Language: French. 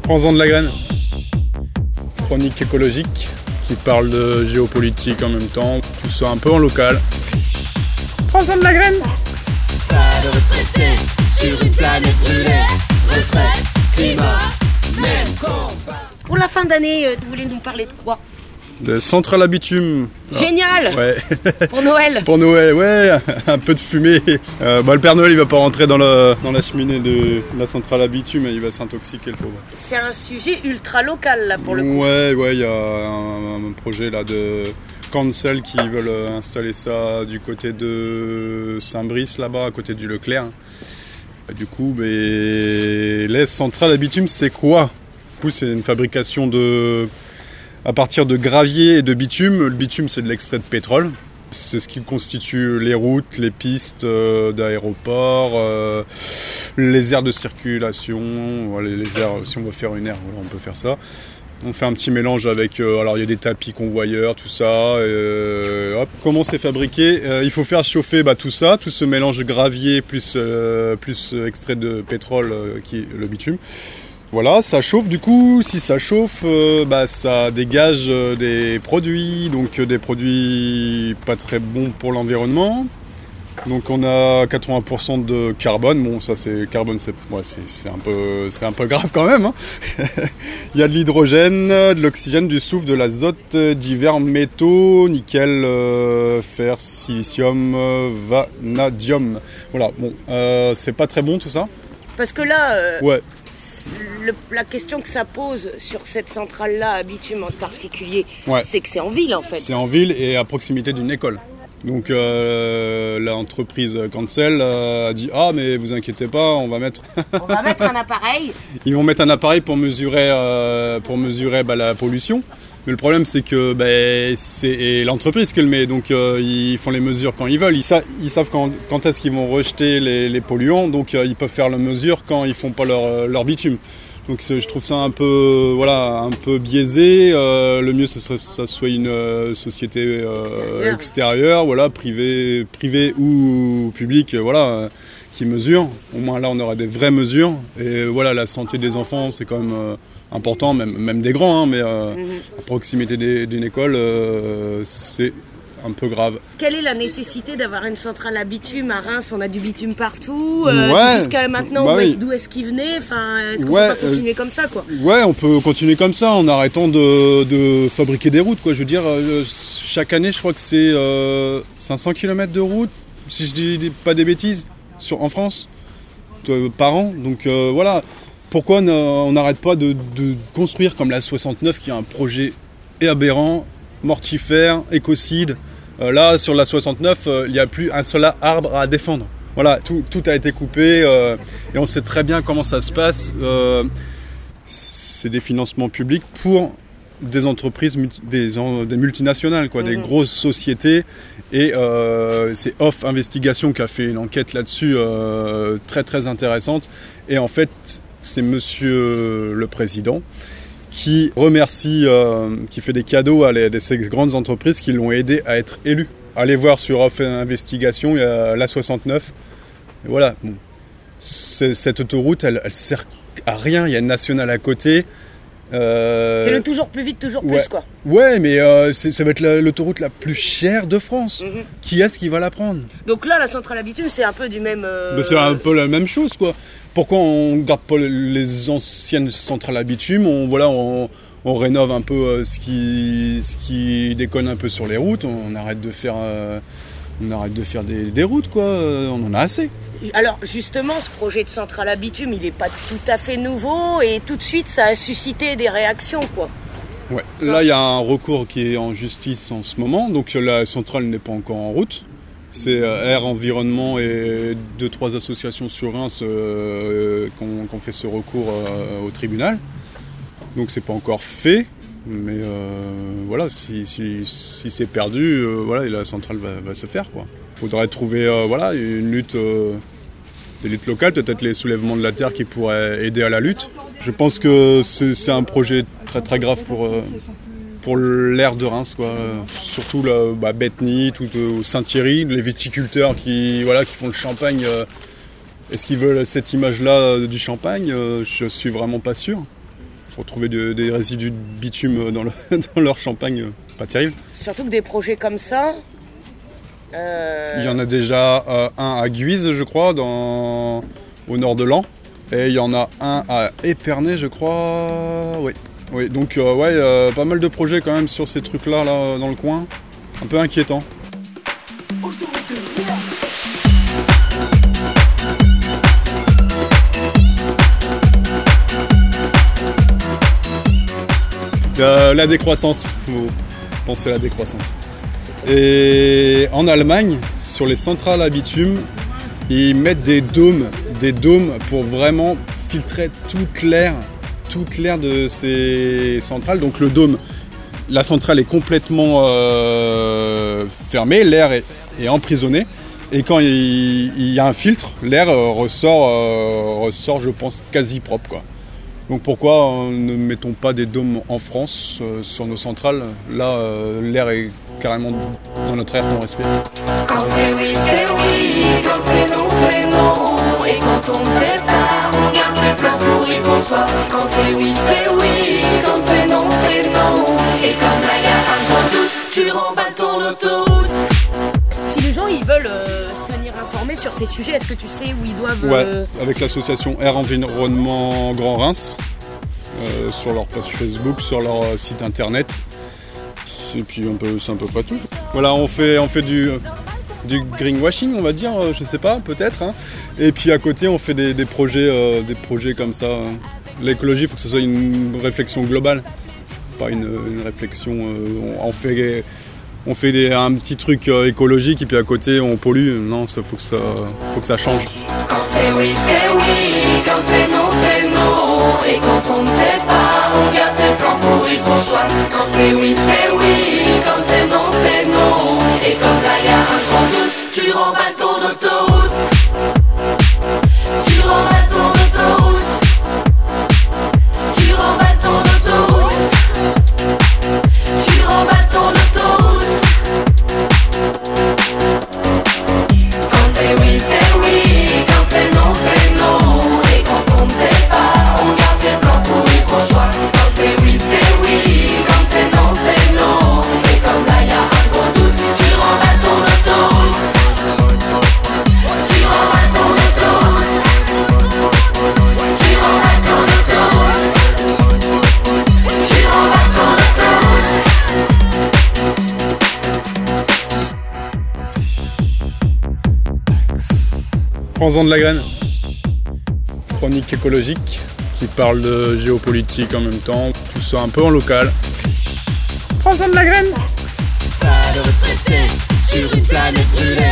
Prends-en de la graine. Chronique écologique qui parle de géopolitique en même temps, tout ça un peu en local. Prends-en de la graine. Pas de retraité sur une planète brûlée. Retraite, climat, même combat. Pour la fin d'année, vous voulez nous parler de quoi? De centrale à bitume. Génial. Ouais. Pour Noël. Pour Noël, ouais, un peu de fumée. Le Père Noël, il va pas rentrer dans la cheminée de la centrale à bitume, il va s'intoxiquer le pauvre. C'est un sujet ultra local là pour le coup. Ouais, il y a un projet là de Cancel qui veulent installer ça du côté de Saint-Brice là-bas, à côté du Leclerc. Et du coup, les centrales à bitume, c'est quoi? Du coup, c'est une fabrication à partir de gravier et de bitume. Le bitume, c'est de l'extrait de pétrole. C'est ce qui constitue les routes, les pistes d'aéroports, les aires de circulation, les aires, si on veut faire une aire, on peut faire ça. On fait un petit mélange avec, alors il y a des tapis convoyeurs, tout ça. Hop. Comment c'est fabriqué? Il faut faire chauffer tout ça, tout ce mélange de gravier plus extrait de pétrole qui est le bitume. Voilà, ça chauffe. Du coup, si ça chauffe, ça dégage des produits, donc des produits pas très bons pour l'environnement. Donc on a 80% de carbone. Bon, ça c'est carbone, c'est un peu grave quand même. Hein. Il y a de l'hydrogène, de l'oxygène, du soufre, de l'azote, divers métaux, nickel, fer, silicium, vanadium. Voilà. Bon, c'est pas très bon tout ça. Parce que là. Ouais. La question que ça pose sur cette centrale-là, à bitume en particulier, ouais. C'est que c'est en ville en fait. C'est en ville et à proximité d'une école. Donc l'entreprise Cancel a dit « Ah mais vous inquiétez pas, on va mettre… » On va mettre un appareil. Ils vont mettre un appareil pour mesurer la pollution. Mais le problème c'est que c'est l'entreprise qui le met, donc ils font les mesures quand ils veulent. Ils savent quand est-ce qu'ils vont rejeter les polluants, donc ils peuvent faire la mesure quand ils font pas leur bitume. Donc je trouve ça un peu biaisé. Le mieux ce serait que ça soit une société extérieure, privée ou publique, qui mesure. Au moins là on aura des vraies mesures. Et la santé des enfants c'est quand même important, même des grands, mais à proximité d'une école, c'est un peu grave. Quelle est la nécessité d'avoir une centrale à bitume? À Reims, on a du bitume partout. Jusqu'à maintenant, d'où est-ce qu'il venait? Est-ce qu'on peut pas continuer comme ça, quoi? Ouais, on peut continuer comme ça, en arrêtant de fabriquer des routes, quoi. Je veux dire, chaque année, je crois que c'est 500 km de route, si je dis pas des bêtises, en France, par an. Donc voilà. Pourquoi on n'arrête pas de construire comme la 69 qui est un projet aberrant, mortifère, écocide. Là, sur la 69, il n'y a plus un seul arbre à défendre. Voilà, tout a été coupé et on sait très bien comment ça se passe. C'est des financements publics pour des entreprises, des multinationales, quoi, des grosses sociétés. Et c'est Off Investigation qui a fait une enquête là-dessus très très intéressante. Et en fait, c'est monsieur le président qui remercie, qui fait des cadeaux à ces grandes entreprises qui l'ont aidé à être élu. Allez voir sur Off Investigation, il y a l'A69. Et voilà, bon. Cette autoroute, elle sert à rien, il y a une nationale à côté. C'est le toujours plus vite, toujours plus, quoi. Ouais, mais ça va être l'autoroute la plus chère de France. Qui est-ce qui va la prendre? Donc là, la centrale à bitume, c'est un peu du même... c'est un peu la même chose, quoi. Pourquoi on garde pas les anciennes centrales à bitume? On rénove un peu ce qui déconne un peu sur les routes. On arrête de faire des routes, quoi. On en a assez. Alors justement, ce projet de centrale à bitume, il n'est pas tout à fait nouveau et tout de suite, ça a suscité des réactions, quoi. Ouais. Là, il y a un recours qui est en justice en ce moment, donc la centrale n'est pas encore en route. C'est Air Environnement et 2-3 associations sur Reims qui ont fait ce recours au tribunal. Donc c'est pas encore fait, mais si c'est perdu, la centrale va se faire, quoi. Il faudrait trouver une lutte, des luttes locales, peut-être les soulèvements de la terre qui pourraient aider à la lutte. Je pense que c'est un projet très très grave pour l'aire de Reims, quoi. Surtout Bethny, Saint-Thierry, les viticulteurs qui font le champagne. Est-ce qu'ils veulent cette image-là du champagne? Je suis vraiment pas sûr. retrouver des résidus de bitume dans leur champagne, pas terrible. Surtout que des projets comme ça... Il y en a déjà un à Guise, je crois, au nord de Laon. Et il y en a un à Épernay, je crois. Oui. Donc pas mal de projets quand même sur ces trucs-là là, dans le coin. Un peu inquiétant. La décroissance, il faut penser à la décroissance. Et en Allemagne, sur les centrales à bitume, ils mettent des dômes pour vraiment filtrer toute l'air de ces centrales. Donc le dôme, la centrale est complètement fermée, l'air est emprisonné. Et quand il y a un filtre, l'air ressort, je pense, quasi propre, quoi. Donc pourquoi ne mettons pas des dômes en France sur nos centrales ? Là, l'air est carrément dans notre air qu'on respire. Quand c'est oui, quand c'est non, et quand on ne sait pas, on garde ses plans pourris pour soi. Quand c'est oui, quand c'est non, et comme là y a un grand doute, tu remballes ton autoroute. Si les gens ils veulent se tenir informés sur ces sujets, est-ce que tu sais où ils doivent... Ouais, avec l'association Air Environnement Grand Reims, sur leur page Facebook, sur leur site internet. Et puis c'est un peu pas tout. Voilà, on fait du greenwashing, on va dire, je sais pas, peut-être. Hein. Et puis à côté, on fait des projets comme ça. L'écologie, il faut que ce soit une réflexion globale, pas une réflexion... On fait un petit truc écologique et puis à côté on pollue. Non, ça faut que ça change. Quand c'est oui, quand c'est non, et quand on ne sait pas, on garde ses plans pourris pour soi. Quand c'est oui, quand c'est non, et comme là y a un grand doute, tu remballes ton autoroute. Tu remballes ton autoroute. Tu remballes ton autoroute. Tu remballes ton autoroute. Quand c'est oui, quand c'est non, et quand on ne sait pas, on garde ses plans pourris pour soi. Quand c'est oui, quand c'est non, et comme là y a un gros doute, tu remballes ton autoroute. Tu remballes ton autoroute. Tu remballes ton autoroute. Tu remballes ton autoroute. Prends-en de la graine. Chronique écologique qui parle de géopolitique en même temps. Tout ça un peu en local. Prends-en de la graine. Pas de retraité sur une planète brûlée.